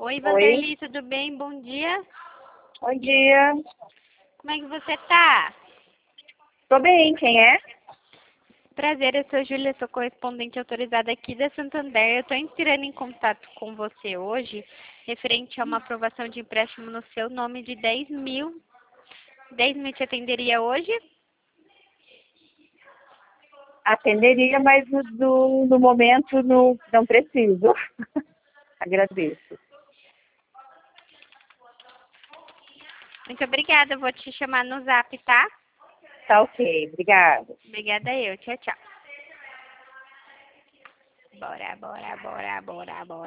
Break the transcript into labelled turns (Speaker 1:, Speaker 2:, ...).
Speaker 1: Oi,
Speaker 2: Oi,
Speaker 1: Vanderly, tudo bem? Bom dia.
Speaker 2: bom dia.
Speaker 1: Como é que você tá?
Speaker 2: Tô bem, quem é?
Speaker 1: Prazer, eu sou Júlia, sou correspondente autorizada aqui da Santander. Eu estou entrando em contato com você hoje, referente a uma aprovação de empréstimo no seu nome de 10 mil. 10 mil te atenderia hoje?
Speaker 2: Atenderia, mas no momento não preciso. Agradeço.
Speaker 1: Muito obrigada, eu vou te chamar no zap, tá?
Speaker 2: Tá ok, obrigada.
Speaker 1: Obrigada eu, tchau, tchau. Bora, bora, bora, bora, bora.